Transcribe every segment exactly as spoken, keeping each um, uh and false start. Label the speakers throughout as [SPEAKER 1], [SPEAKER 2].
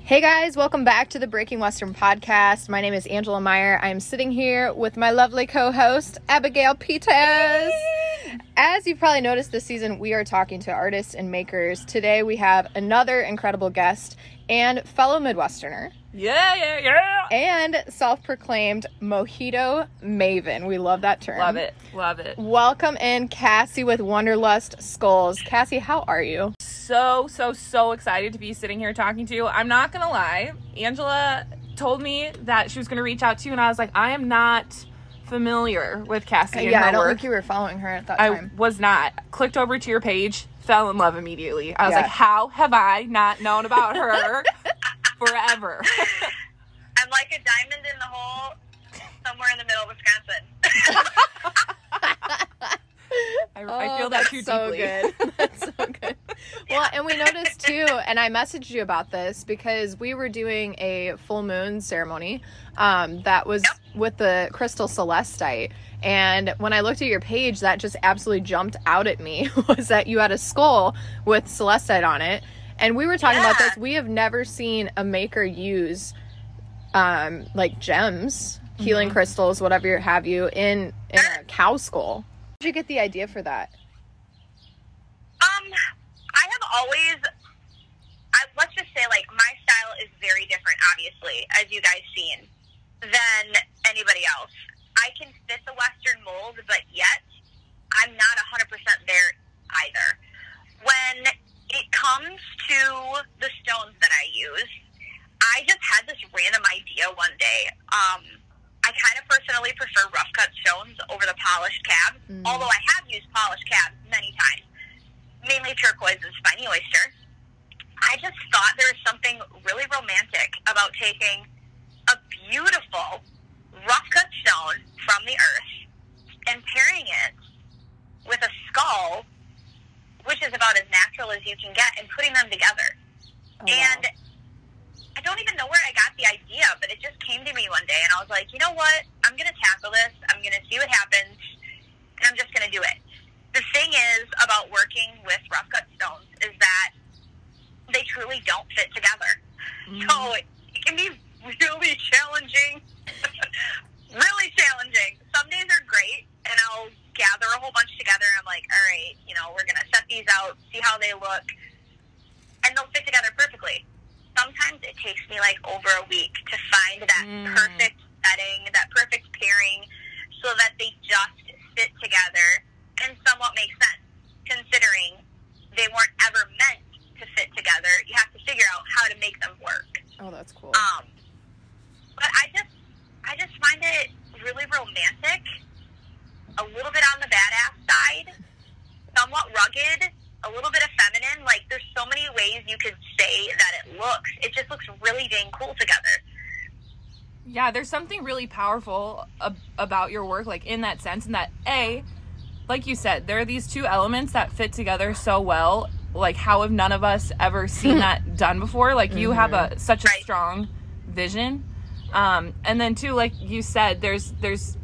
[SPEAKER 1] Hey guys, welcome back to the Breaking Western podcast. My name is Angela Meyer. I'm sitting here with my lovely co-host, Abigail Peters. As you've probably noticed this season, we are talking to artists and makers. Today we have another incredible guest and fellow Midwesterner.
[SPEAKER 2] Yeah, yeah, yeah.
[SPEAKER 1] And self-proclaimed mojito maven. We love that term.
[SPEAKER 2] Love it, love it.
[SPEAKER 1] Welcome in Cassie with Wanderlust Skulls. Cassie, how are you?
[SPEAKER 2] So, so, so excited to be sitting here talking to you. I'm not going to lie. Angela told me that she was going to reach out to you, and I was like, I am not familiar with Cassie and
[SPEAKER 1] yeah,
[SPEAKER 2] her
[SPEAKER 1] I don't
[SPEAKER 2] work.
[SPEAKER 1] think you were following her at that
[SPEAKER 2] I
[SPEAKER 1] time.
[SPEAKER 2] was not. Clicked over to your page, fell in love immediately. I was
[SPEAKER 1] Yeah.
[SPEAKER 2] like, how have I not known about her forever?
[SPEAKER 3] I'm like a diamond in the hole somewhere in the middle of Wisconsin.
[SPEAKER 2] I,
[SPEAKER 1] Oh,
[SPEAKER 2] I feel that
[SPEAKER 1] that's
[SPEAKER 2] too
[SPEAKER 1] so
[SPEAKER 2] deeply.
[SPEAKER 1] good. That's so good. Well, and we noticed too, and I messaged you about this because we were doing a full moon ceremony um, that was
[SPEAKER 3] Yep.
[SPEAKER 1] with the crystal celestite. And when I looked at your page, that just absolutely jumped out at me was that you had a skull with celestite on it. And we were talking about
[SPEAKER 3] Yeah.
[SPEAKER 1] this. We have never seen a maker use um, like gems, healing
[SPEAKER 2] Mhm.
[SPEAKER 1] crystals, whatever you have you, in, in a cow skull. Where did you get the idea for that?
[SPEAKER 3] Um, I have always, I, let's just say, like, my style is very different, obviously, as you guys seen, than anybody else. I can fit the Western mold, but yet I'm not one hundred percent there either. When it comes to the stones that I use, I just had this random idea one day. Um, I kind of personally prefer rough cut stones over the polished cabs,
[SPEAKER 1] Mm.
[SPEAKER 3] although I have used polished cabs many times, mainly turquoise and spiny oyster. I just thought there was something really romantic about taking a beautiful rough cut stone from the earth and pairing it with a skull, which is about as natural as you can get, and putting them together.
[SPEAKER 1] Oh, wow.
[SPEAKER 3] And I don't even know where I got the idea, but it just came to me one day, and I was like, you know what? I'm going to tackle this. I'm going to see what happens, and I'm just going to do it. The thing is about working with rough cut stones is that they truly don't fit together.
[SPEAKER 2] Mm.
[SPEAKER 3] So it can be really challenging. Really challenging. Some days are great, and I'll gather a whole bunch together, and I'm like, all right, you know, we're going to set these out, see how they look, and they'll fit together perfectly. Sometimes it takes me like over a week to find that
[SPEAKER 2] Mm.
[SPEAKER 3] perfect setting, that perfect pairing, so that they just fit together and somewhat make sense, considering they weren't ever meant to fit together. You have to figure out how to make them work.
[SPEAKER 1] Oh, that's cool.
[SPEAKER 3] Um, but I just, I just find it really romantic, a little bit on the badass side, somewhat rugged, a little bit of feminine. Like, there's so many ways you could say that it looks. It just looks really dang cool together.
[SPEAKER 2] Yeah, there's something really powerful ab- about your work, like, in that sense, and that, A, like you said, there are these two elements that fit together so well. Like, how have none of us ever seen that done before? Like, you have a such a
[SPEAKER 3] Right.
[SPEAKER 2] strong vision. Um, and then, too, like you said, there's there's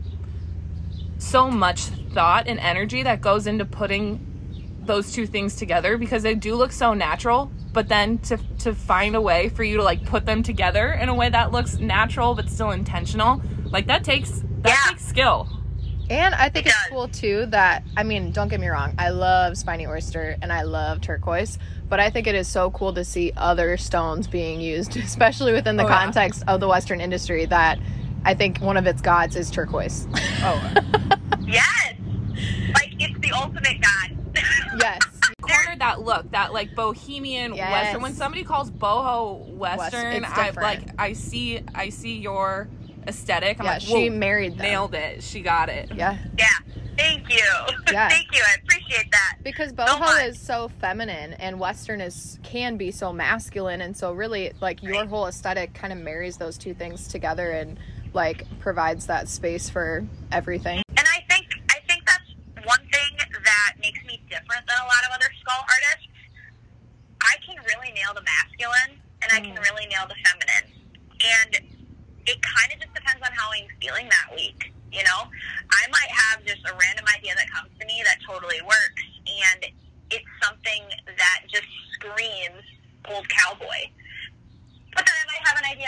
[SPEAKER 2] so much thought and energy that goes into putting those two things together, because they do look so natural, but then to to find a way for you to, like, put them together in a way that looks natural but still intentional, like, that takes that
[SPEAKER 3] Yeah.
[SPEAKER 2] takes skill.
[SPEAKER 1] And I think
[SPEAKER 3] It
[SPEAKER 1] it's
[SPEAKER 3] does.
[SPEAKER 1] cool too that, I mean, don't get me wrong, I love spiny oyster and I love turquoise, but I think it is so cool to see other stones being used, especially within the
[SPEAKER 2] Oh, yeah.
[SPEAKER 1] context of the Western industry, that I think one of its gods is turquoise.
[SPEAKER 2] Oh,
[SPEAKER 3] Yes! Like, it's the ultimate god.
[SPEAKER 1] Yes.
[SPEAKER 2] cornered that look, that, like, bohemian
[SPEAKER 1] Yes.
[SPEAKER 2] western. When somebody calls boho western,
[SPEAKER 1] it's
[SPEAKER 2] I
[SPEAKER 1] different.
[SPEAKER 2] like I see I see your aesthetic. I'm
[SPEAKER 1] Yeah,
[SPEAKER 2] like,
[SPEAKER 1] she
[SPEAKER 2] whoa,
[SPEAKER 1] married them.
[SPEAKER 2] nailed it. She got it.
[SPEAKER 1] Yeah.
[SPEAKER 3] Yeah. Thank you.
[SPEAKER 1] Yeah.
[SPEAKER 3] Thank you. I appreciate that.
[SPEAKER 1] Because
[SPEAKER 3] So
[SPEAKER 1] boho
[SPEAKER 3] much.
[SPEAKER 1] is so feminine and Western is can be so masculine, and so really, like, your
[SPEAKER 3] Right.
[SPEAKER 1] whole aesthetic kind of marries those two things together and, like, provides that space for everything.
[SPEAKER 3] And I think I think that's one thing that makes me different than a lot of other skull artists. I can really nail the masculine, and I can
[SPEAKER 1] Mm.
[SPEAKER 3] really nail the feminine. And it kind of just depends on how I'm feeling that week, you know? I might have just a random idea that comes to me that totally works, and it's something that just screams old cowboy. But then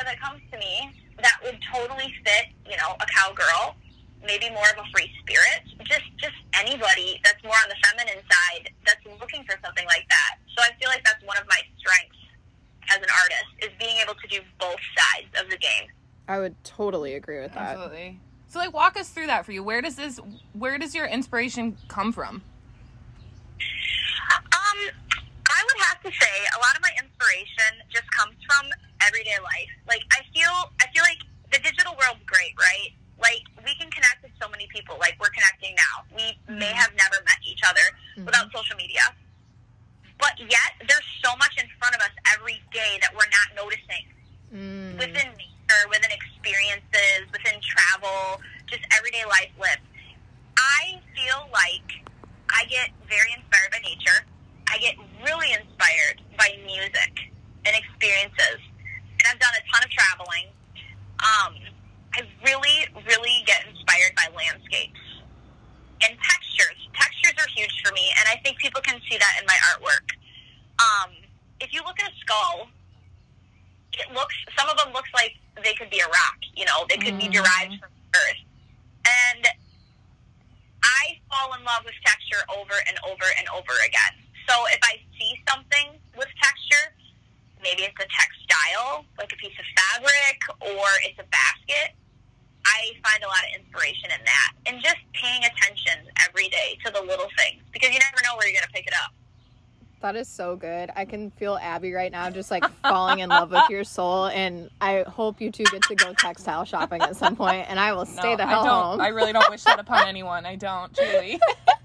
[SPEAKER 3] idea that comes to me that would totally fit, you know, a cowgirl, maybe more of a free spirit, just just anybody that's more on the feminine side that's looking for something like that. So I feel like that's one of my strengths as an artist, is being able to do both sides of the game.
[SPEAKER 1] I would totally agree with that.
[SPEAKER 2] Absolutely. So, like, walk us through that for you. Where does this, where does your inspiration come from?
[SPEAKER 3] Um, I would have to say a lot of my inspiration just comes from everyday life. Like, I feel, I feel like the digital world's great, right? Like, we can connect with so many people, like we're connecting now. We mm-hmm. may have never met each other mm-hmm. without social media. But yet, there's so much in front of us every day that we're not noticing. Mm. Within nature, within experiences, within travel, just everyday life lived. I feel like I get very inspired by nature. I get really inspired by music and experiences. And I've done a ton of traveling. Um, I really, really get inspired by landscapes and textures. Textures are huge for me, and I think people can see that in my artwork. Um, if you look at a skull, it looks, some of them looks like they could be a rock, you know, they could mm-hmm. be derived from earth. And I fall in love with texture over and over and over again. So if I see something with texture, maybe it's a textile, like a piece of fabric, or it's a basket, I find a lot of inspiration in that. And just paying attention every day to the little things, because you never know where you're going to pick it up.
[SPEAKER 1] That is so good. I can feel Abby right now just like falling in love with your soul, and I hope you two get to go textile shopping at some point, and I will stay
[SPEAKER 2] no,
[SPEAKER 1] the hell
[SPEAKER 2] I don't,
[SPEAKER 1] home.
[SPEAKER 2] I really don't wish that upon anyone. I don't, truly.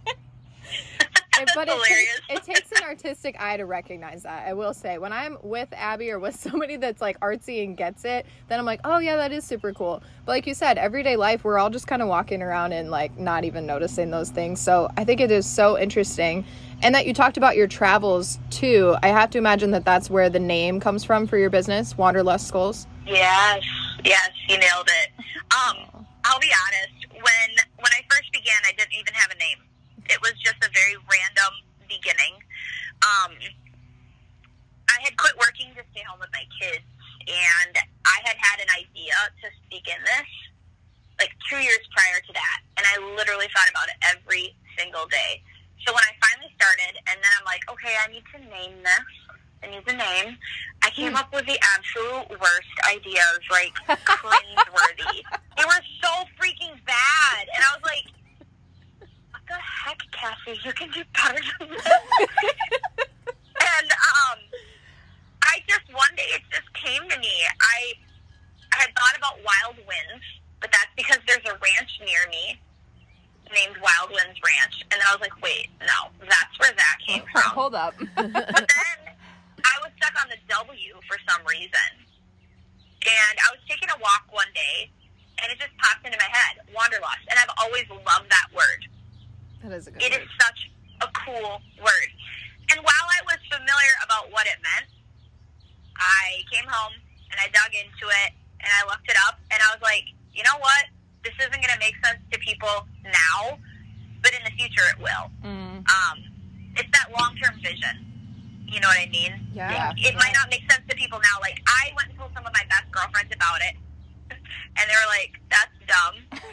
[SPEAKER 1] But it takes, it takes an artistic eye to recognize that, I will say. When I'm with Abby or with somebody that's like artsy and gets it, then I'm like, oh yeah, that is super cool. But like you said, everyday life, we're all just kind of walking around and like not even noticing those things. So I think it is so interesting. And that you talked about your travels too. I have to imagine that that's where the name comes from for your business, Wanderlust Skulls.
[SPEAKER 3] Yes, yes, you nailed it. Um, I'll be honest, when when I first began, I didn't even have a name. It was just a very random beginning. Um, I had quit working to stay home with my kids, and I had had an idea to begin this like two years prior to that, and I literally thought about it every single day. So when I finally started, and then I'm like, okay, I need to name this. I need the name. I came up with the absolute worst ideas, like cringeworthy. They were so freaking bad, and I was like, what the heck, Cassie? You can do better than this. And um, I just, one day it just came to me. I, I had thought about Wild Winds, but that's because there's a ranch near me named Wild Winds Ranch. And then I was like, wait, no, that's where that came from.
[SPEAKER 2] Hold up.
[SPEAKER 3] But then I was stuck on the W for some reason. And I was taking a walk one day, and it just popped into my head, Wanderlust. And I've always loved that word.
[SPEAKER 1] That is a good
[SPEAKER 3] It
[SPEAKER 1] word.
[SPEAKER 3] is such a cool word. And while I was familiar about what it meant, I came home, and I dug into it, and I looked it up, and I was like, you know what? This isn't going to make sense to people now, but in the future it will. Mm. Um, it's that long-term vision. You know what I mean?
[SPEAKER 1] Yeah.
[SPEAKER 3] It, it might not make sense to people now. Like, I went and told some of my best girlfriends about it, and they were like, that's dumb.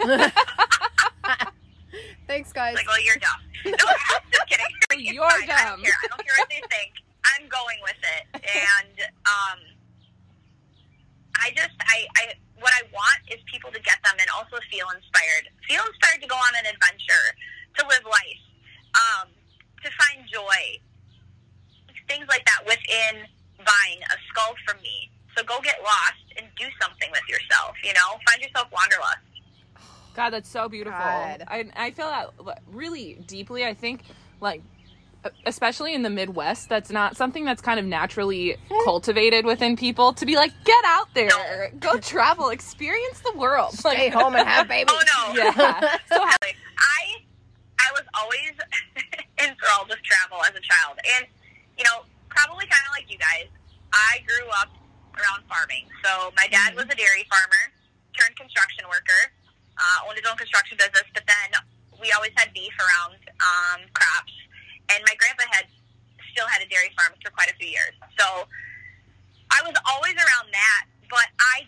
[SPEAKER 1] Thanks, guys.
[SPEAKER 3] Like, well, you're dumb. No, I'm just kidding. It's
[SPEAKER 2] You're
[SPEAKER 3] fine.
[SPEAKER 2] dumb.
[SPEAKER 3] I don't care. I don't care what they think. I'm going with it. And um, I just, I, I, what I want is people to get them and also feel inspired. Feel inspired to go on an adventure, to live life, um, to find joy, things like that within buying a skull from me. So go get lost and do something with yourself, you know? Find yourself wanderlust.
[SPEAKER 2] God, that's so beautiful.
[SPEAKER 1] God.
[SPEAKER 2] I I feel that really deeply. I think, like, especially in the Midwest, that's not something that's kind of naturally cultivated within people, to be like, get out there, no. Go travel, experience the world.
[SPEAKER 1] Stay like, home and have babies.
[SPEAKER 3] Oh, no.
[SPEAKER 2] Yeah. So
[SPEAKER 3] I, I was always enthralled with travel as a child. And, you know, probably kind of like you guys, I grew up around farming. So my dad was a dairy farmer, turned construction worker, uh, owned his own construction business, but then we always had beef around um, crops. And my grandpa had still had a dairy farm for quite a few years. So I was always around that, but I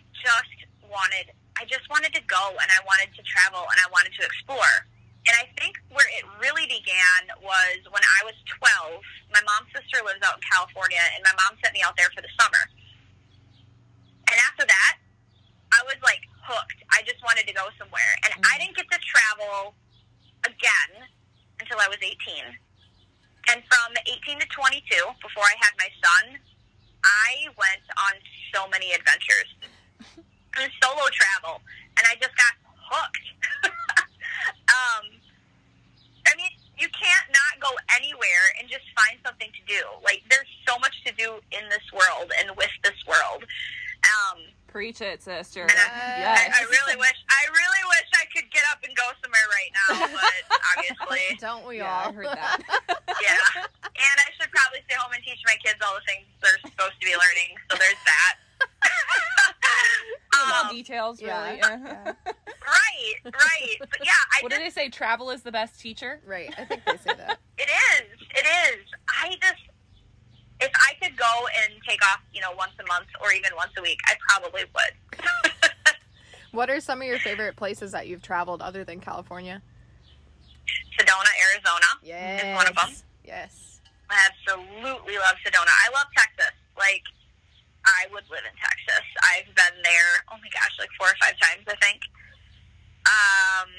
[SPEAKER 3] wanted, I just wanted to go, and I wanted to travel, and I wanted to explore. And I think where it really began was when I was twelve. My mom's sister lives out in California, and my mom sent me out there for the summer. And after that, I was, like, hooked. I just wanted to go somewhere. And mm-hmm. I didn't get to travel again until I was eighteen. And from eighteen to twenty-two, before I had my son, I went on so many adventures. It was solo travel, and I just got hooked. um, I mean, you can't not go anywhere and just find something to do. Like, there's so much to do in this world and with this world. Um,
[SPEAKER 2] Preach it, sister.
[SPEAKER 3] And I,
[SPEAKER 2] yes.
[SPEAKER 3] I, I really wish, I really wish I could get up and go somewhere right now, but obviously.
[SPEAKER 1] Don't we
[SPEAKER 2] yeah,
[SPEAKER 1] all?
[SPEAKER 2] I heard that.
[SPEAKER 3] Yeah. And I should probably stay home and teach my kids all the things they're supposed to be learning, so there's that.
[SPEAKER 2] Small
[SPEAKER 3] um,
[SPEAKER 2] details, really.
[SPEAKER 1] Yeah.
[SPEAKER 2] Yeah.
[SPEAKER 3] Right, right. But yeah, I
[SPEAKER 2] What
[SPEAKER 3] just,
[SPEAKER 2] did they say? Travel is the best teacher?
[SPEAKER 1] Right. I think they say that.
[SPEAKER 3] it is, it is. I just, if I could go and take off, you know, once a month or even once a week, I probably would.
[SPEAKER 1] What are some of your favorite places that you've traveled other than California?
[SPEAKER 3] Sedona, Arizona
[SPEAKER 1] Yes.
[SPEAKER 3] is one of them.
[SPEAKER 1] Yes.
[SPEAKER 3] I absolutely love Sedona. I love Texas. Like, I would live in Texas. I've been there, oh my gosh, like four or five times, I think. Um,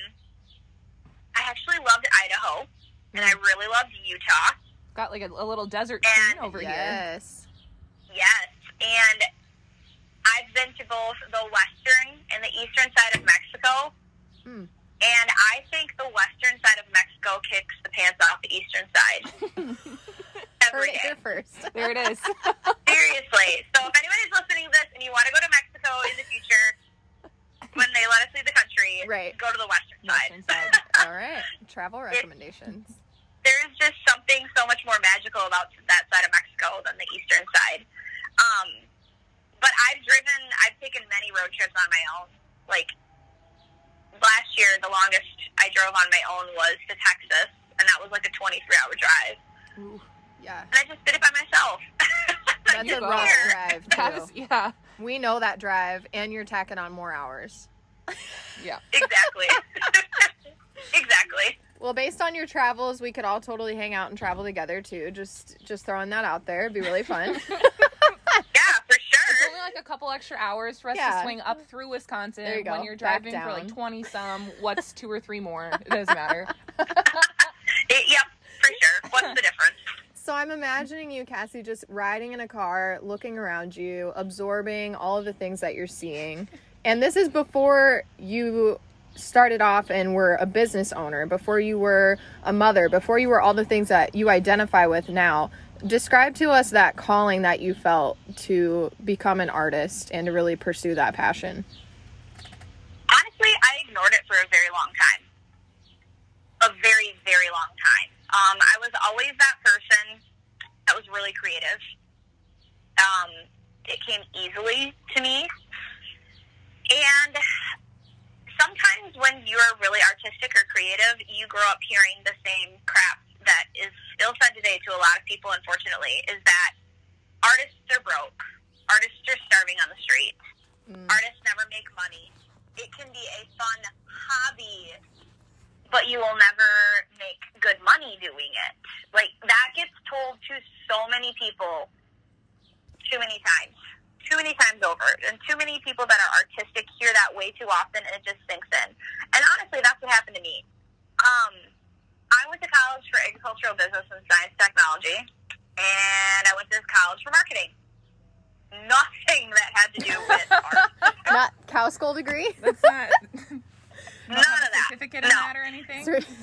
[SPEAKER 3] I actually loved Idaho, and I really loved Utah.
[SPEAKER 2] Got like a, a little desert
[SPEAKER 3] And-
[SPEAKER 2] scene over here.
[SPEAKER 1] Yes.
[SPEAKER 3] Yes, and I've been to both the western and the eastern side of Mexico.
[SPEAKER 1] Hmm.
[SPEAKER 3] And I think the western side of Mexico kicks the pants off the eastern side.
[SPEAKER 1] Heard
[SPEAKER 3] Every
[SPEAKER 1] it
[SPEAKER 3] day.
[SPEAKER 1] here first.
[SPEAKER 2] There it is.
[SPEAKER 3] Seriously. So if anybody's listening to this and you want to go to Mexico in the future, when they let us leave the country,
[SPEAKER 1] Right.
[SPEAKER 3] go to the western side.
[SPEAKER 2] Western side.
[SPEAKER 1] All right. Travel recommendations.
[SPEAKER 3] There's just something so much more magical about that side of Mexico than the eastern side. Um, but I've driven, I've taken many road trips on my own. Like, last year, the longest I drove on my own was to Texas, and that was like a twenty-three hour drive.
[SPEAKER 1] Ooh. Yeah.
[SPEAKER 3] And I just did it by myself.
[SPEAKER 1] That's
[SPEAKER 2] You
[SPEAKER 1] a
[SPEAKER 2] go.
[SPEAKER 1] rough drive,
[SPEAKER 2] That's-
[SPEAKER 1] too.
[SPEAKER 2] yeah.
[SPEAKER 1] We know that drive, and you're tacking on more hours.
[SPEAKER 2] Yeah.
[SPEAKER 3] Exactly. Exactly.
[SPEAKER 1] Well, based on your travels, we could all totally hang out and travel together, too. Just just throwing that out there. It'd be really fun.
[SPEAKER 3] Yeah, for
[SPEAKER 2] It's
[SPEAKER 3] sure.
[SPEAKER 2] only like a couple extra hours for us
[SPEAKER 1] Yeah.
[SPEAKER 2] to swing up through Wisconsin.
[SPEAKER 1] There you go.
[SPEAKER 2] When you're
[SPEAKER 1] Back
[SPEAKER 2] driving for like
[SPEAKER 1] down.
[SPEAKER 2] twenty some, what's two or three more? It doesn't matter.
[SPEAKER 3] It, yep, for sure. What's the difference?
[SPEAKER 1] So I'm imagining you, Cassie, just riding in a car, looking around you, absorbing all of the things that you're seeing. And this is before you started off and were a business owner, before you were a mother, before you were all the things that you identify with now. Describe to us that calling that you felt to become an artist and to really pursue that passion.
[SPEAKER 3] Honestly, I ignored it for a very long time. A very, very long time. Um, I was always that person that was really creative. Um, it came easily to me. And sometimes when you're really artistic or creative, you grow up hearing the same crap that is still said today to a lot of people, unfortunately, is that artists are broke. Artists are starving on the street.
[SPEAKER 1] Mm.
[SPEAKER 3] Artists never make money. It can be a fun hobby, but you will never make good money doing it. Like, that gets told to so many people too many times. Too many times over. And too many people that are artistic hear that way too often, and it just sinks in. And honestly, that's what happened to me. Um, I went to college for agricultural business and science technology, and I went to college for marketing. Nothing that had to do with art.
[SPEAKER 1] Not cow skull degree?
[SPEAKER 2] That's not.
[SPEAKER 3] None of that.
[SPEAKER 2] Certificate in
[SPEAKER 3] No.
[SPEAKER 2] that or anything?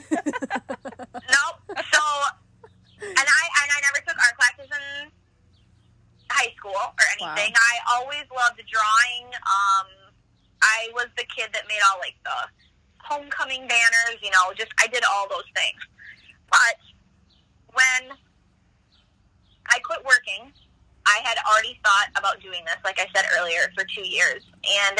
[SPEAKER 3] Nope. So, and I and I never took art classes in high school or anything.
[SPEAKER 1] Wow.
[SPEAKER 3] I always loved drawing. Um, I was the kid that made all like the homecoming banners. You know, just I did all those things. But when I quit working, I had already thought about doing this, like I said earlier, for two years, and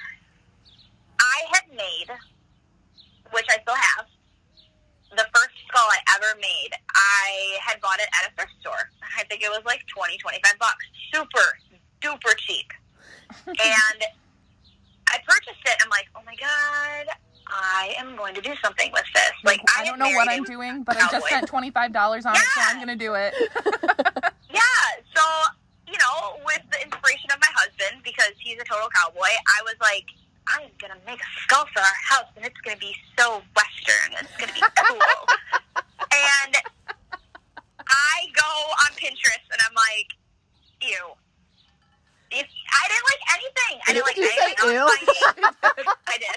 [SPEAKER 3] I had made, which I still have, the first skull I ever made. I had bought it at a thrift store. I think it was like twenty, twenty-five bucks. Super, duper cheap. And I purchased it. I'm like, oh my God, I am going to do something with this. Like,
[SPEAKER 2] I, I don't know what I'm doing, but I just spent twenty-five dollars on yeah. it, so I'm going to do it.
[SPEAKER 3] Yeah. So, you know, with the inspiration of my husband, because he's a total cowboy, I was like, I'm going to make a skull for our house, and it's going to be so Western. It's going to be cool. And I go on Pinterest, and I'm like, ew. If, I didn't like anything. I didn't like
[SPEAKER 1] Did you
[SPEAKER 3] anything.
[SPEAKER 1] say
[SPEAKER 3] I, was I did.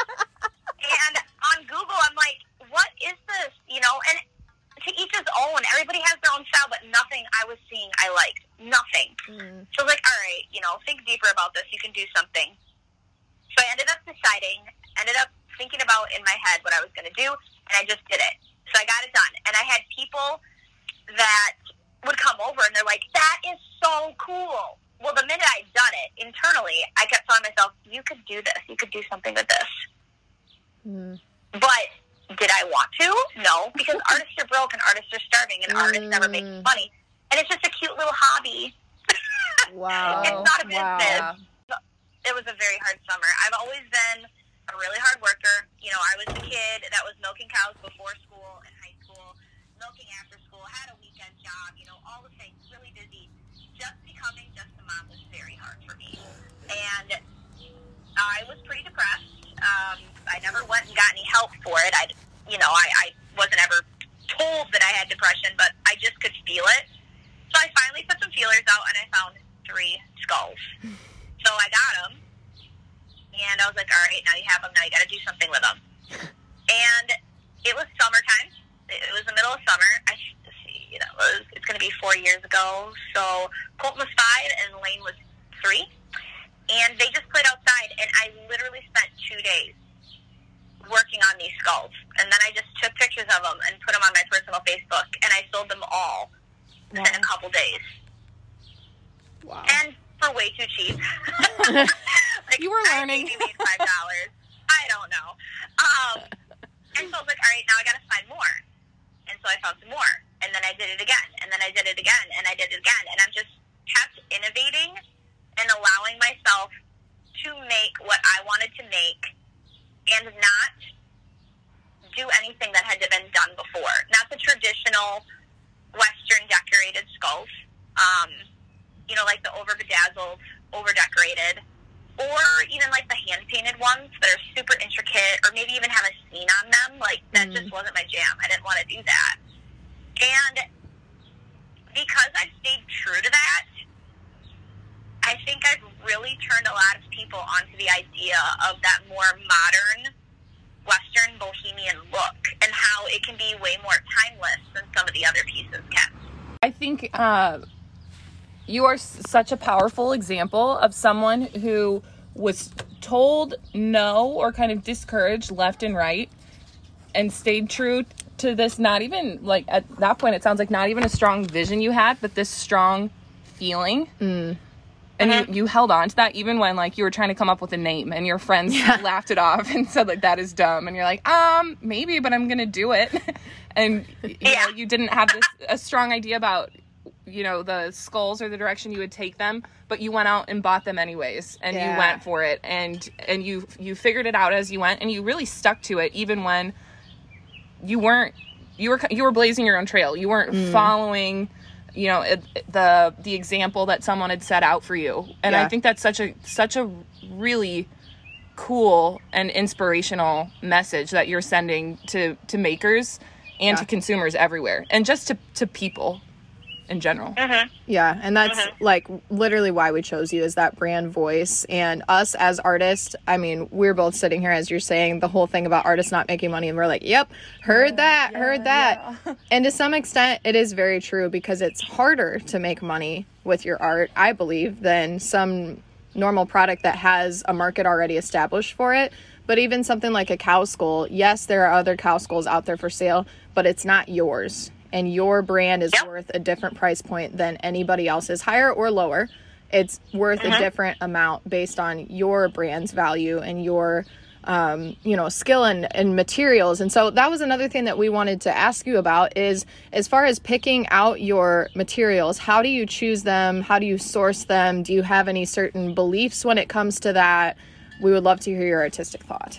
[SPEAKER 3] And on Google, I'm like, what is this? You know, and to each his own. Everybody has their own style, but nothing I was seeing I liked. Nothing. Mm. So I was like, all right, you know, think deeper about this. You can do something. So I ended up deciding, ended up thinking about in my head what I was going to do, and I just did it. So I got it done. And I had people that would come over, and they're like, that is so cool. Well, the minute I'd done it internally, I kept telling myself, you could do this. You could do something with this. Mm. But did I want to? No, because artists are broke and artists are starving and mm. artists never make money. And it's just a cute little hobby.
[SPEAKER 1] Wow.
[SPEAKER 3] It's not a business.
[SPEAKER 1] Wow.
[SPEAKER 3] It was a very hard summer. I've always been a really hard worker. You know, I was the kid that was milking cows before school and high school, milking after school, had a weekend job, you know, all the things, really busy. Just becoming just a mom was very hard for me. And I was pretty depressed. Um, I never went and got any help for it. I, you know, I, I wasn't ever told that I had depression, but I just could feel it. So I finally put some feelers out, and I found three skulls. So I got them, and I was like, all right, now you have them. Now you got to do something with them. And it was summertime. It was the middle of summer. I see, you know, it was, it's going to be four years ago. So Colton was five, and Lane was three. And they just played outside, and I literally spent two days working on these skulls. And then I just took pictures of them and put them on my personal Facebook, and I sold them all wow. within a couple days.
[SPEAKER 1] Wow.
[SPEAKER 3] And for way too cheap. Like,
[SPEAKER 2] you were learning.
[SPEAKER 3] I maybe made five dollars. I don't know. Um, and so I was like, all right, now I got to find more. And so I found some more. And then I did it again. And then I did it again. And I did it again. And I'm just kept innovating and allowing myself to make what I wanted to make and not do anything that had been done before. Not the traditional Western decorated skulls. Um, you know, like the over-bedazzled, over-decorated, or even like the hand-painted ones that are super intricate, or maybe even have a scene on them. Like, that mm. just wasn't my jam. I didn't want to do that. And because I've stayed true to that, I think I've really turned a lot of people onto the idea of that more modern Western bohemian look, and how it can be way more timeless than some of the other pieces can.
[SPEAKER 2] I think uh, you are s- such a powerful example of someone who was told no or kind of discouraged left and right, and stayed true to this. Not even like at that point, it sounds like not even a strong vision you had, but this strong feeling. Mm. And mm-hmm. you, you held on to that even when, like, you were trying to come up with a name and your friends yeah. laughed it off and said, like, that is dumb. And you're like, um, maybe, but I'm going to do it. And, you
[SPEAKER 3] yeah.
[SPEAKER 2] know, you didn't have this a strong idea about, you know, the skulls or the direction you would take them, but you went out and bought them anyways. And yeah. you went for it. And and you you figured it out as you went. And you really stuck to it even when you weren't, you were, you were blazing your own trail. You weren't mm. following... you know, it, the the example that someone had set out for you. And yeah. I think that's such a such a really cool and inspirational message that you're sending to, to makers and yeah. to consumers everywhere, and just to, to people in general.
[SPEAKER 3] Mm-hmm.
[SPEAKER 1] Yeah, and that's mm-hmm. like literally why we chose you, is that brand voice. And us as artists, I mean, we're both sitting here as you're saying the whole thing about artists not making money, and we're like, yep, heard yeah, that, yeah, heard that. Yeah. And to some extent, it is very true, because it's harder to make money with your art, I believe, than some normal product that has a market already established for it. But even something like a cow skull, yes, there are other cow skulls out there for sale, but it's not yours. And your brand is yep. worth a different price point than anybody else's, higher or lower. It's worth mm-hmm. a different amount based on your brand's value and your, um, you know, skill and, and materials. And so that was another thing that we wanted to ask you about, is as far as picking out your materials, how do you choose them? How do you source them? Do you have any certain beliefs when it comes to that? we would love to hear your artistic thought.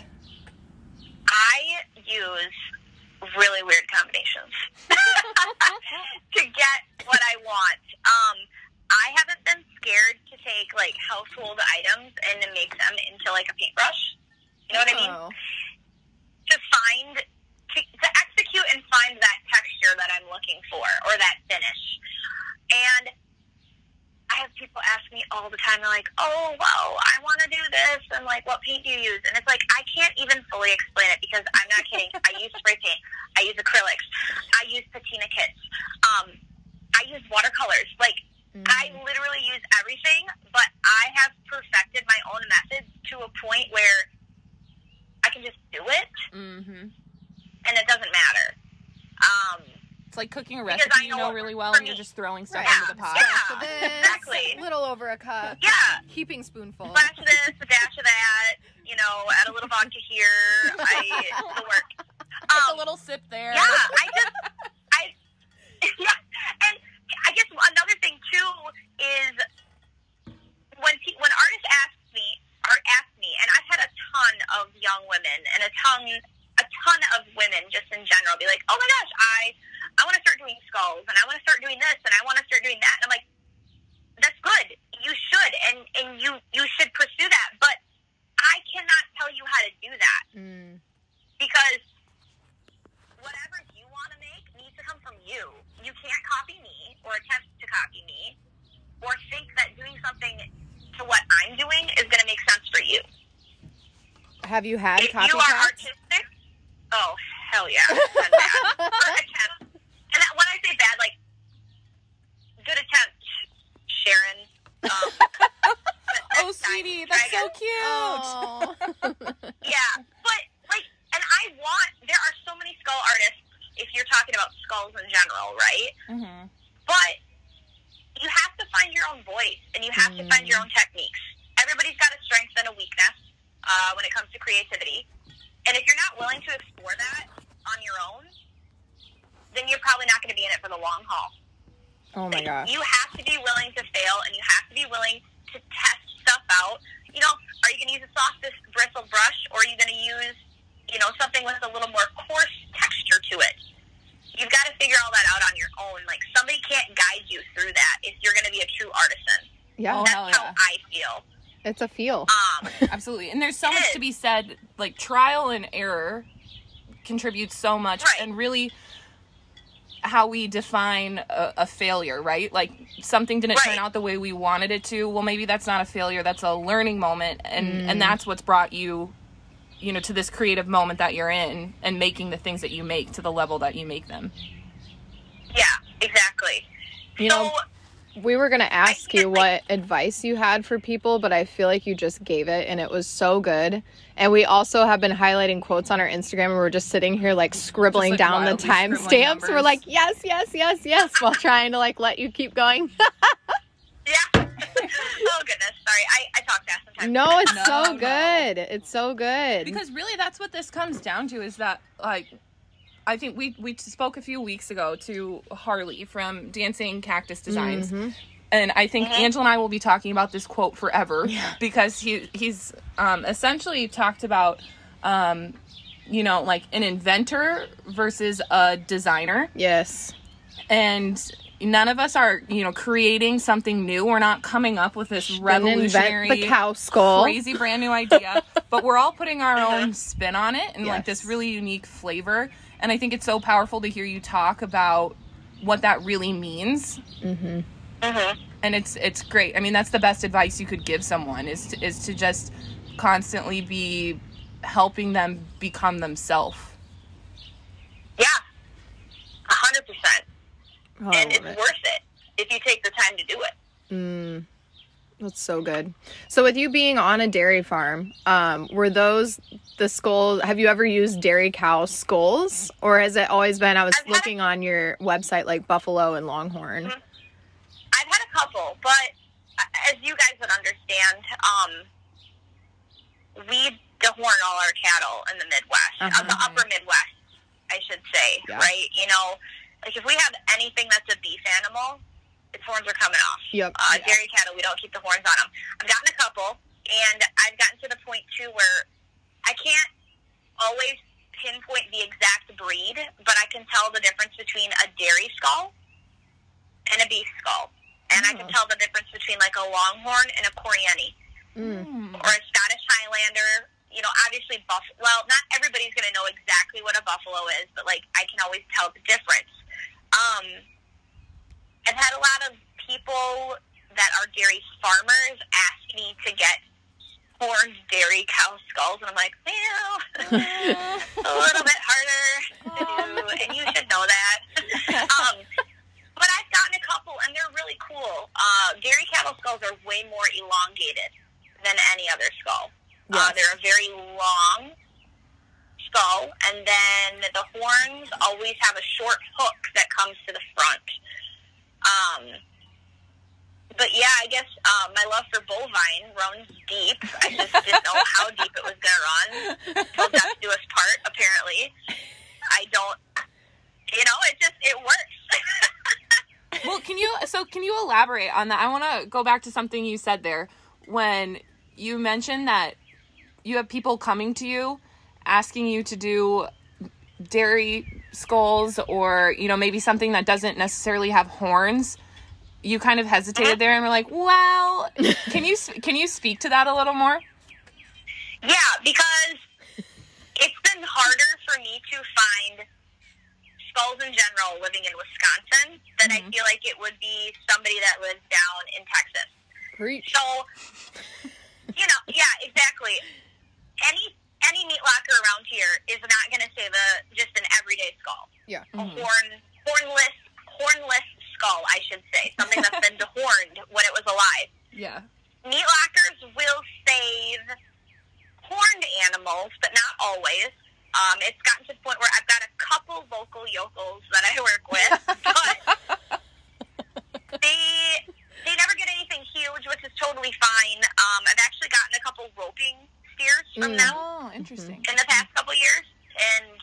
[SPEAKER 3] I use really weird combinations to get what I want. Um, I haven't been scared to take, like, household items and to make them into, like, a paintbrush. You know what I mean?
[SPEAKER 1] Oh.
[SPEAKER 3] To find, to, to execute and find that texture that I'm looking for, or that finish. And I have people ask me all the time, they're like, oh, well, I want to do this, and, like, what paint do you use? And it's like, I can't even fully explain it, because I'm not kidding. I use spray paint. I use acrylics. I use patina kits. Um, I use watercolors. Like, mm. I literally use everything, but I have perfected my own method to a point where I can just do it,
[SPEAKER 2] mm-hmm.
[SPEAKER 3] and it doesn't matter. Um,
[SPEAKER 2] it's like cooking a recipe you know really well, and you're just throwing stuff
[SPEAKER 3] yeah,
[SPEAKER 2] into the pot.
[SPEAKER 3] Yeah,
[SPEAKER 1] This,
[SPEAKER 3] exactly.
[SPEAKER 1] Little over a cup.
[SPEAKER 3] Yeah.
[SPEAKER 1] Heaping spoonful.
[SPEAKER 3] Splash of this, a dash of that, you know, add a little vodka here. I, it'll work.
[SPEAKER 2] Take
[SPEAKER 3] Um,
[SPEAKER 2] a little sip there.
[SPEAKER 3] Yeah, I just, I, yeah, and I guess another thing too is when pe- when artists ask me, or ask me, and I've had a ton of young women and a ton, a ton of women just in general be like, oh my gosh, I, I want to start doing skulls, and I want to start doing this, and I want to start doing that, and I'm like, that's good, you should, and and you you should pursue that, but I cannot tell you how to do that
[SPEAKER 1] Mm.
[SPEAKER 3] because whatever you want to make needs to come from you. You can't copy me or attempt to copy me or think that doing something to what I'm doing is going to make sense for you.
[SPEAKER 1] Have you had
[SPEAKER 3] If you are
[SPEAKER 1] copycats?
[SPEAKER 3] artistic, oh, hell yeah. I've done bad. Or attempt. And that, when I say bad, like, good attempt, Sharon. Um, but
[SPEAKER 2] Oh,
[SPEAKER 3] next time,
[SPEAKER 2] sweetie,
[SPEAKER 3] try
[SPEAKER 2] that's so
[SPEAKER 3] again.
[SPEAKER 2] cute.
[SPEAKER 1] Oh.
[SPEAKER 3] Yeah, but, like, and I want, there are so many skull artists, if you're talking about skulls in general, right?
[SPEAKER 2] Mm-hmm.
[SPEAKER 3] But you have to find your own voice, and you have to find your own techniques. Everybody's got a strength and a weakness uh, when it comes to creativity. And if you're not willing to explore that on your own, then you're probably not going to be in it for the long haul.
[SPEAKER 1] Oh my
[SPEAKER 3] Like,
[SPEAKER 1] gosh.
[SPEAKER 3] you have to be willing to fail, and you have to be willing to test stuff out. You know, are you going to use a softest bristle brush, or are you going to use, you know, something with a little more coarse texture to it? You've got to figure all that out on your own. Like, somebody can't guide you through that if you're going to be a true artisan.
[SPEAKER 1] Yeah,
[SPEAKER 2] Oh,
[SPEAKER 3] That's
[SPEAKER 2] hell
[SPEAKER 3] how
[SPEAKER 2] yeah.
[SPEAKER 3] I feel.
[SPEAKER 1] it's a feel.
[SPEAKER 3] Um,
[SPEAKER 2] Absolutely. And there's so
[SPEAKER 3] It
[SPEAKER 2] much
[SPEAKER 3] is.
[SPEAKER 2] to be said. Like, trial and error contributes so much.
[SPEAKER 3] Right.
[SPEAKER 2] And really how we define a, a failure, right? Like, something didn't
[SPEAKER 3] Right.
[SPEAKER 2] turn out the way we wanted it to. Well, maybe that's not a failure. That's a learning moment. And,
[SPEAKER 1] Mm.
[SPEAKER 2] and that's what's brought you, you know, to this creative moment that you're in, and making the things that you make to the level that you make them.
[SPEAKER 3] yeah, exactly.
[SPEAKER 1] You
[SPEAKER 3] so,
[SPEAKER 1] know, we were going to ask
[SPEAKER 3] think
[SPEAKER 1] you
[SPEAKER 3] it's like-
[SPEAKER 1] what advice you had for people, but I feel like you just gave it, and it was so good. And we also have been highlighting quotes on our Instagram, and we're just sitting here like scribbling
[SPEAKER 2] like,
[SPEAKER 1] down the
[SPEAKER 2] wildly scribbling
[SPEAKER 1] timestamps. We're
[SPEAKER 2] numbers.
[SPEAKER 1] like, yes, yes, yes, yes, while trying to like let you keep going.
[SPEAKER 3] yeah. Oh, goodness. Sorry. I, I talk fast sometimes.
[SPEAKER 1] No, it's
[SPEAKER 2] No,
[SPEAKER 1] so
[SPEAKER 2] no.
[SPEAKER 1] good. It's so good.
[SPEAKER 2] Because really that's what this comes down to, is that, like, I think we we spoke a few weeks ago to Harley from Dancing Cactus Designs.
[SPEAKER 1] Mm-hmm.
[SPEAKER 2] And I think
[SPEAKER 3] Mhm.
[SPEAKER 2] Angela and I will be talking about this quote forever, because he he's um, essentially talked about, um, you know, like an inventor versus a designer.
[SPEAKER 1] Yes.
[SPEAKER 2] And none of us are, you know, creating something new. We're not coming up with this
[SPEAKER 1] Didn't
[SPEAKER 2] revolutionary,
[SPEAKER 1] invent the cow skull.
[SPEAKER 2] crazy brand new idea, but we're all putting our own spin on it, and like this
[SPEAKER 1] Yes.
[SPEAKER 2] really unique flavor. And I think it's so powerful to hear you talk about what that really means.
[SPEAKER 1] Mm-hmm.
[SPEAKER 3] Mm-hmm.
[SPEAKER 2] And it's it's great. I mean, that's the best advice you could give someone, is to, is to just constantly be helping them become themselves.
[SPEAKER 3] Yeah. A hundred percent.
[SPEAKER 1] Oh, I
[SPEAKER 3] And
[SPEAKER 1] love
[SPEAKER 3] it's
[SPEAKER 1] it.
[SPEAKER 3] worth it if you take the time to do it.
[SPEAKER 1] Mm, that's so good. So with you being on a dairy farm, um, were those the skulls? Have you ever used dairy cow skulls, or has it always been? I was
[SPEAKER 3] I've had-
[SPEAKER 1] looking on your website, like buffalo and longhorn.
[SPEAKER 3] Mhm. I've had a couple, but as you guys would understand, um, we dehorn all our cattle in the Midwest, uh,
[SPEAKER 1] Uh-huh.
[SPEAKER 3] the upper Midwest, I should say,
[SPEAKER 1] Yeah.
[SPEAKER 3] right? You know, like if we have anything that's a beef animal, its horns are coming off.
[SPEAKER 1] Yep.
[SPEAKER 3] Uh,
[SPEAKER 2] Yeah.
[SPEAKER 3] Dairy cattle, we don't keep the horns on them. I've gotten a couple, and I've gotten to the point, too, tell the difference between a dairy skull and a beef skull. And oh. I can tell the difference between, like, a longhorn and a Corniani.
[SPEAKER 1] Mm.
[SPEAKER 3] Or a Scottish Highlander. You know, obviously, buff. well, not everybody's going to know exactly what a buffalo is, but, like, I can always tell the difference. Um, I've had a lot of people that are dairy farmers ask me to get horned dairy cow skulls, and I'm like, well, a little bit harder to do, and you should know that. um, but I've gotten a couple, and they're really cool. Uh, dairy cattle skulls are way more elongated than any other skull. Yes. Uh, they're a very long skull, and then the horns always have a short hook that comes to the front. Um, but yeah, I guess uh, my love for bovine runs deep. I just didn't know how deep it was going to run. Till death do us part, apparently. I don't, you know, it just, it works.
[SPEAKER 2] Well, can you, so can you elaborate on that? I want to go back to something you said there when you mentioned that you have people coming to you asking you to do dairy skulls or, you know, maybe something that doesn't necessarily have horns. You kind of hesitated there and were like, well, can you can you speak to that a little more?
[SPEAKER 3] Yeah, because it's been harder for me to find skulls in general living in Wisconsin than mm-hmm. I feel like it would be somebody that lives down in Texas.
[SPEAKER 1] Preach.
[SPEAKER 3] So, you know, yeah, exactly. Any any meat locker around here is not going to save a just an everyday skull.
[SPEAKER 1] Yeah.
[SPEAKER 3] A mm-hmm. horn hornless hornless skull, I should say, something that's been dehorned when it was alive.
[SPEAKER 2] Yeah.
[SPEAKER 3] Meat lockers will save horned animals, but not always. Um, it's gotten to the point where I've got a couple local yokels that I work with, but they they never get anything huge, which is totally fine. Um, I've actually gotten a couple roping steers from
[SPEAKER 2] mm.
[SPEAKER 3] them.
[SPEAKER 2] Oh, interesting.
[SPEAKER 3] In the past couple years, and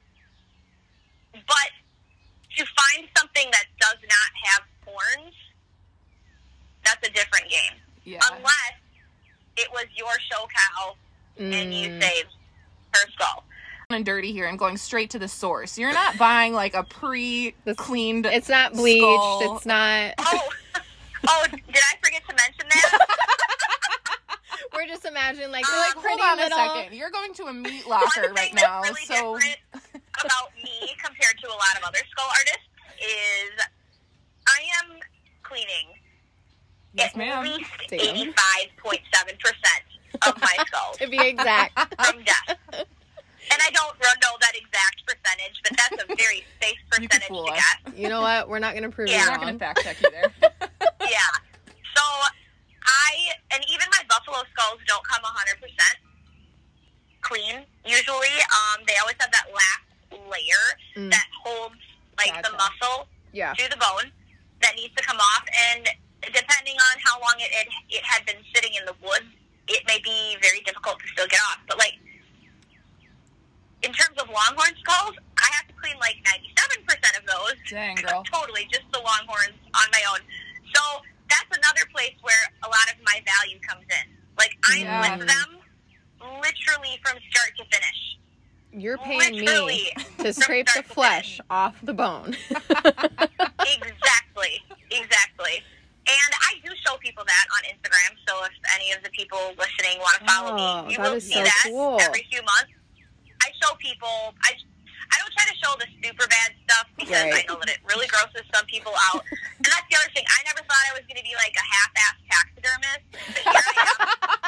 [SPEAKER 3] but to find something that does not have horns, that's a different game.
[SPEAKER 2] Yeah.
[SPEAKER 3] Unless it was your show cow mm. and you saved her skull.
[SPEAKER 2] And dirty here. I'm going straight to the source. You're not buying like a pre-cleaned.
[SPEAKER 1] It's not bleached.
[SPEAKER 2] Skull.
[SPEAKER 1] It's not.
[SPEAKER 3] Oh, oh! Did I forget to mention that?
[SPEAKER 1] We're just imagining like,
[SPEAKER 3] um,
[SPEAKER 1] like
[SPEAKER 2] hold on
[SPEAKER 1] little...
[SPEAKER 2] a second. You're going to a meat locker
[SPEAKER 3] One
[SPEAKER 2] right
[SPEAKER 3] thing
[SPEAKER 2] now,
[SPEAKER 3] that's really
[SPEAKER 2] so.
[SPEAKER 3] different about me compared to a lot of other skull artists is I am cleaning
[SPEAKER 2] yes,
[SPEAKER 3] at
[SPEAKER 2] ma'am.
[SPEAKER 3] least
[SPEAKER 1] Damn.
[SPEAKER 3] eighty-five point seven percent of my skulls.
[SPEAKER 1] To be exact.
[SPEAKER 3] From death. And I don't know that exact percentage, but that's a very safe percentage to
[SPEAKER 2] us.
[SPEAKER 3] guess.
[SPEAKER 1] You know what? We're not going to prove
[SPEAKER 3] Yeah.
[SPEAKER 1] you
[SPEAKER 2] We're not
[SPEAKER 1] wrong.
[SPEAKER 2] going to fact check you there.
[SPEAKER 3] Yeah. So I, and even my buffalo skulls don't come one hundred percent clean. Usually, um, they always have that last layer
[SPEAKER 1] Mm.
[SPEAKER 3] that holds, like,
[SPEAKER 1] Gotcha.
[SPEAKER 3] the muscle
[SPEAKER 1] Yeah.
[SPEAKER 3] to the bone that needs to come off. And depending on how long it, it, it had been sitting in the wood, it may be very difficult to still get off. But, like, in terms of longhorn skulls, I have to clean, like, ninety-seven percent of those.
[SPEAKER 2] Dang, girl.
[SPEAKER 3] Totally, just the longhorns on my own. So that's another place where a lot of my value comes in. Like, I'm
[SPEAKER 2] Yeah.
[SPEAKER 3] with them literally from start to finish.
[SPEAKER 1] You're paying
[SPEAKER 3] Literally
[SPEAKER 1] me
[SPEAKER 3] from
[SPEAKER 1] to scrape the
[SPEAKER 3] start to
[SPEAKER 1] flesh
[SPEAKER 3] finish.
[SPEAKER 1] off the bone.
[SPEAKER 3] Exactly. Exactly. And I do show people that on Instagram, so if any of the people listening want to follow
[SPEAKER 1] Oh,
[SPEAKER 3] me, you
[SPEAKER 1] that
[SPEAKER 3] will
[SPEAKER 1] is
[SPEAKER 3] see
[SPEAKER 1] so
[SPEAKER 3] that
[SPEAKER 1] cool.
[SPEAKER 3] every few months. I show people, I, I don't try to show the super bad stuff because
[SPEAKER 1] Right.
[SPEAKER 3] I know that it really grosses some people out. And that's the other thing. I never thought I was going to be like a half-ass taxidermist, but here I am.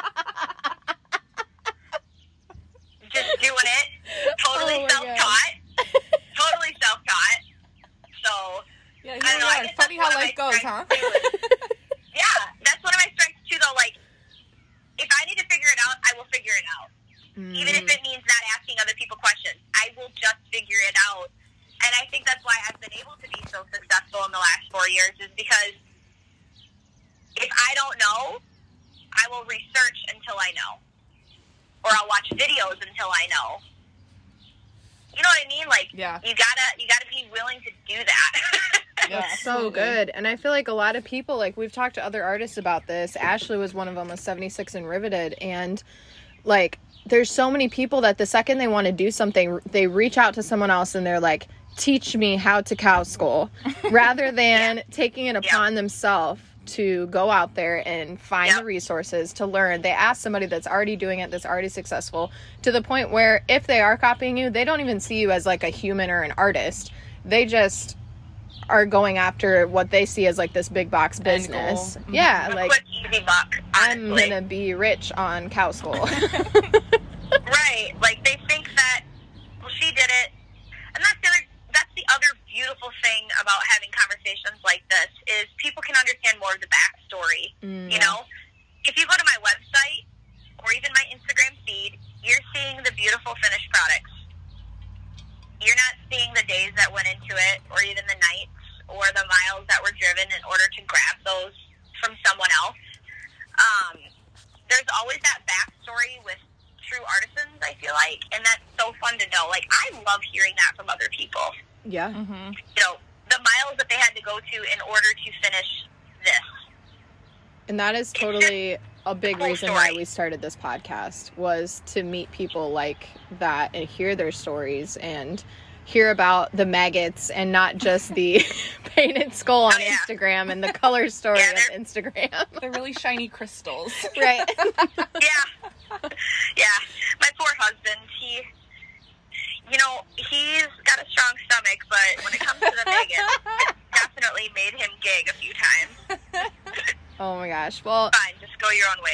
[SPEAKER 3] Just doing it. Totally
[SPEAKER 1] Oh my
[SPEAKER 3] self-taught. Totally self-taught. So,
[SPEAKER 2] Yeah,
[SPEAKER 3] I don't know. I
[SPEAKER 2] yeah.
[SPEAKER 3] guess
[SPEAKER 2] Funny
[SPEAKER 3] that's
[SPEAKER 2] how
[SPEAKER 3] one of
[SPEAKER 2] life
[SPEAKER 3] my
[SPEAKER 2] goes,
[SPEAKER 3] strengths,
[SPEAKER 2] huh?
[SPEAKER 3] too. Yeah, that's one of my strengths too, though. Like, if I need to figure it out, I will figure it out.
[SPEAKER 1] Mm.
[SPEAKER 3] Even if it means not asking other people questions, I will just figure it out. And I think that's why I've been able to be so successful in the last four years is because if I don't know, I will research until I know. Or I'll watch videos until I know. You know what I mean? Like,
[SPEAKER 2] Yeah.
[SPEAKER 3] you gotta, you gotta be willing to do that.
[SPEAKER 2] Yeah,
[SPEAKER 1] That's so
[SPEAKER 2] absolutely.
[SPEAKER 1] good. And I feel like a lot of people, like we've talked to other artists about this. Ashley was one of them with seventy-six and Riveted. And like, there's so many people that the second they want to do something, they reach out to someone else and they're like, teach me how to cow skull, rather than
[SPEAKER 3] Yeah.
[SPEAKER 1] taking it
[SPEAKER 3] Yeah.
[SPEAKER 1] upon themselves to go out there and find
[SPEAKER 3] Yep.
[SPEAKER 1] the resources to learn. They ask somebody that's already doing it, that's already successful, to the point where if they are copying you, they don't even see you as like a human or an artist. They just are going after what they see as like this big box business.
[SPEAKER 2] goal.
[SPEAKER 1] Yeah,
[SPEAKER 3] A
[SPEAKER 1] like
[SPEAKER 3] quick, easy buck,
[SPEAKER 1] I'm
[SPEAKER 3] honestly.
[SPEAKER 1] gonna be rich on cow skull.
[SPEAKER 3] Right. Like, they think that, well, she did it. And that's the other, that's the other beautiful thing about having conversations like this, is people can understand more of the backstory.
[SPEAKER 1] Mm,
[SPEAKER 3] You
[SPEAKER 1] yeah.
[SPEAKER 3] know? If you go to my website, or even my Instagram feed, you're seeing the beautiful finished products. You're not seeing the days that went into it, or even the nights, or the miles that were driven in order to grab those from someone else. Um, there's always that backstory with true artisans, I feel like, and that's so fun to know. Like, I love hearing that from other people.
[SPEAKER 1] Yeah.
[SPEAKER 2] Mm-hmm.
[SPEAKER 3] You know, the miles that they had to go to in order to finish this.
[SPEAKER 1] And that is totally a big
[SPEAKER 3] Cool
[SPEAKER 1] reason why
[SPEAKER 3] story.
[SPEAKER 1] we started this podcast, was to meet people like that and hear their stories and hear about the maggots and not just the painted skull on
[SPEAKER 3] Oh, yeah.
[SPEAKER 1] Instagram and the color story
[SPEAKER 3] Yeah,
[SPEAKER 1] of
[SPEAKER 3] they're-
[SPEAKER 1] Instagram.
[SPEAKER 2] They're really shiny crystals.
[SPEAKER 1] Right.
[SPEAKER 3] Yeah. Yeah. My poor husband, he, you know, he's got a strong stomach, but when it comes to the maggots, it definitely made him gig a few times.
[SPEAKER 1] Oh my gosh. Well,
[SPEAKER 3] Fine, just go your own way,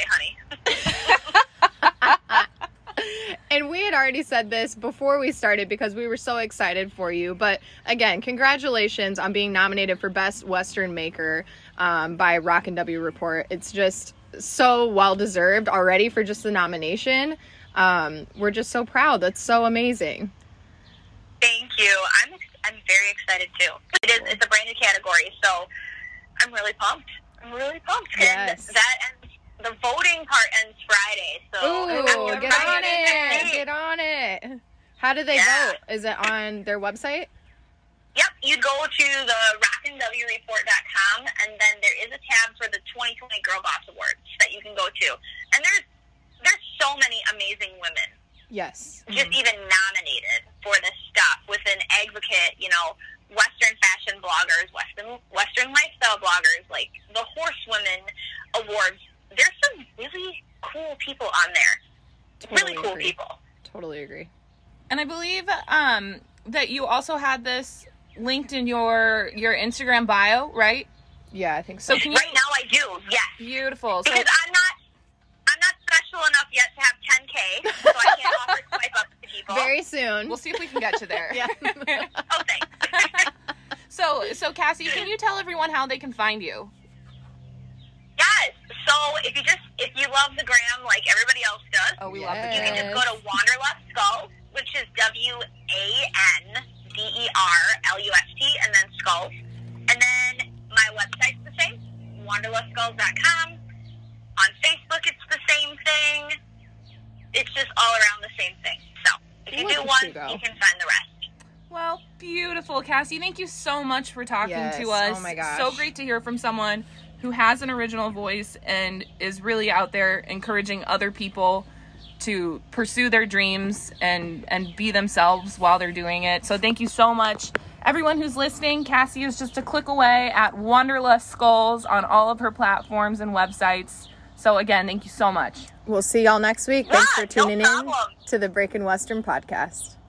[SPEAKER 3] honey.
[SPEAKER 1] and we had already said this before we started because we were so excited for you. But again, congratulations on being nominated for Best Western Maker um, by Rock and W Report. It's just so well deserved already for just the nomination. Um, we're just so proud. That's so amazing.
[SPEAKER 3] Thank you. I'm ex- I'm very excited too. It is it's a brand new category, so I'm really pumped. I'm really pumped.
[SPEAKER 1] Yes.
[SPEAKER 3] And that ends, the voting part ends Friday, so
[SPEAKER 1] Ooh,
[SPEAKER 3] after
[SPEAKER 1] get on
[SPEAKER 3] Friday
[SPEAKER 1] it.
[SPEAKER 3] next week-
[SPEAKER 1] Get on it. How do they
[SPEAKER 3] Yeah.
[SPEAKER 1] vote? Is it on their website?
[SPEAKER 3] Yep, you go to the rock and w report dot com, and then there is a tab for the twenty twenty Girl Boss Awards that you can go to. And there's there's so many amazing women
[SPEAKER 1] Yes.
[SPEAKER 3] just even nominated for this stuff, with an advocate, you know, Western fashion bloggers, Western Western lifestyle bloggers, like the Horsewomen Awards. There's some really cool people on there.
[SPEAKER 1] Totally
[SPEAKER 3] really cool
[SPEAKER 1] agree.
[SPEAKER 3] people.
[SPEAKER 1] Totally agree.
[SPEAKER 2] And I believe um, that you also had this linked in your your Instagram bio, right?
[SPEAKER 1] Yeah, I think so.
[SPEAKER 2] So can you?
[SPEAKER 3] Right now I do, yes.
[SPEAKER 2] Beautiful. So
[SPEAKER 3] Because I'm not I'm not special enough yet to have ten K, so I can't offer swipe ups to people.
[SPEAKER 1] Very soon.
[SPEAKER 2] we'll see if we can get you there.
[SPEAKER 1] Yeah.
[SPEAKER 3] Oh, thanks.
[SPEAKER 2] So so Cassie, can you tell everyone how they can find you?
[SPEAKER 3] Yes. So if you just if you love the gram like everybody else does,
[SPEAKER 2] Oh, we
[SPEAKER 1] Yes.
[SPEAKER 2] love the
[SPEAKER 3] you can
[SPEAKER 2] gram.
[SPEAKER 3] just go to Wanderlust Skulls, which is W A N D E R L U S T, and then Skulls. And then my website's the same, wanderlust skulls dot com. On Facebook, it's the same thing. It's just all around the same thing. So if you
[SPEAKER 1] Look
[SPEAKER 3] do
[SPEAKER 1] at
[SPEAKER 3] one,
[SPEAKER 1] you go.
[SPEAKER 3] you can find the rest.
[SPEAKER 2] Well, beautiful, Cassie. Thank you so much for talking
[SPEAKER 1] Yes.
[SPEAKER 2] to us.
[SPEAKER 1] Oh my gosh.
[SPEAKER 2] So great to hear from someone who has an original voice and is really out there encouraging other people to pursue their dreams and and be themselves while they're doing it. So thank you so much. Everyone who's listening, Cassie is just a click away at Wanderlust Skulls on all of her platforms and websites. So again, thank you so much.
[SPEAKER 1] We'll see y'all next week. Thanks
[SPEAKER 3] Yeah,
[SPEAKER 1] for tuning
[SPEAKER 3] no
[SPEAKER 1] in
[SPEAKER 3] problem.
[SPEAKER 1] to the Breaking Western podcast.